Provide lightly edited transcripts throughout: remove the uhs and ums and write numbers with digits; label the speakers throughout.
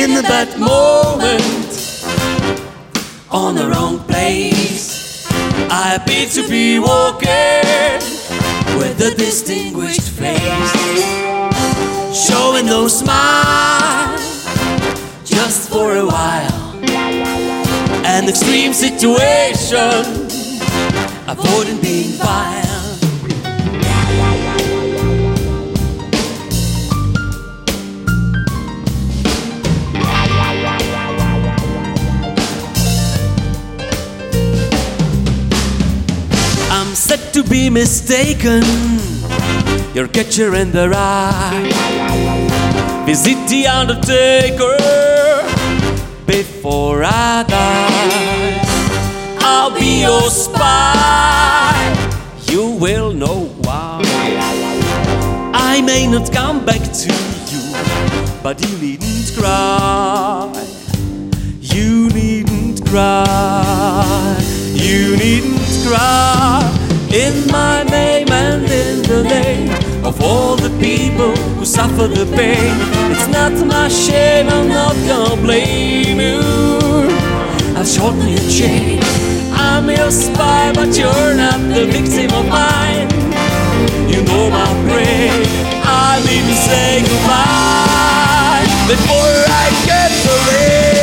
Speaker 1: in that moment, on the wrong place. I appear to be walking with a distinguished face, showing no smile just for a while. An extreme situation, avoiding being vile. I'm said to be mistaken, your catcher in the rye. Visit the undertaker before I die. I'll be your spy, you will know why. I may not come back to you, but you needn't cry. You needn't cry. You needn't cry. In my name and in the name of all the people who suffer the pain. It's not my shame, I'm not gonna blame you. I'll shorten your chain. I'm your spy, but you're not the victim of mine. You know my brain, I need to say goodbye before I get away.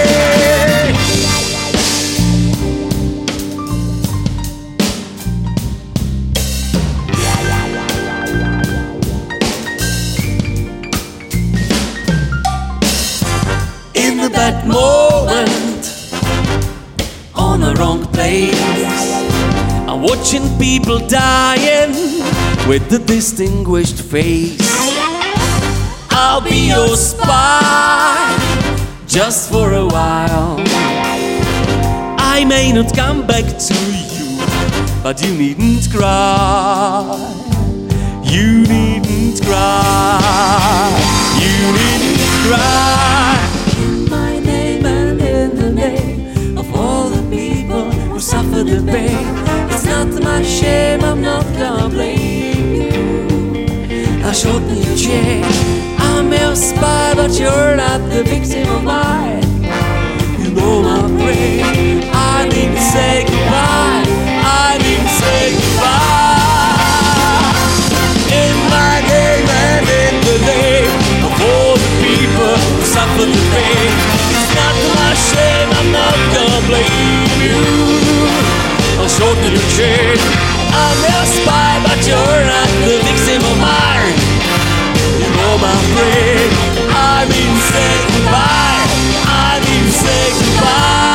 Speaker 1: In that moment, on the wrong place, I'm watching people dying with a distinguished face. I'll be your spy just for a while. I may not come back to you, but you needn't cry. You needn't cry. You needn't cry. In my name and in the name of all the people who suffer the pain. It's not my shame, I'm not gonna blame you. I'll shorten your chain. I'm your spy, but you're not the victim of mine. You know my brain, I need to say goodbye. I need to say goodbye. In my name and in the name of all the people who suffer the pain. It's not my shame, I'm not gonna blame you. I'll shorten your chain. I'm your spy, but you're not the victim of mine. You know my brain, I need to say goodbye. I need to say goodbye.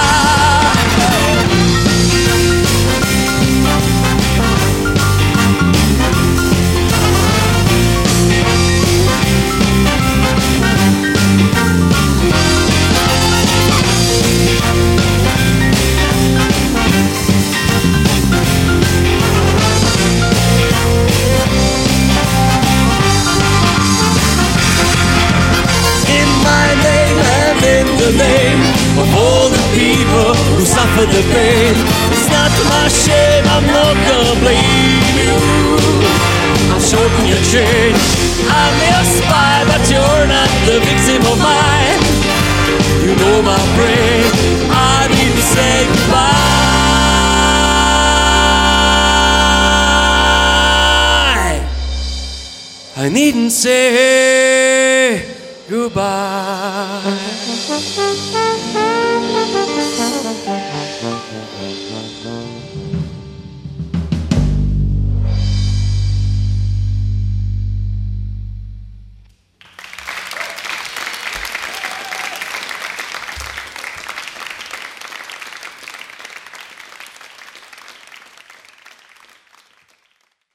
Speaker 1: The name of all the people who suffer the pain. It's not my shame, I'm not gonna blame you. I'll shorten your chain. I'm your spy, but you're not the victim of mine. You know my brain, I need to say goodbye. I needn't say goodbye.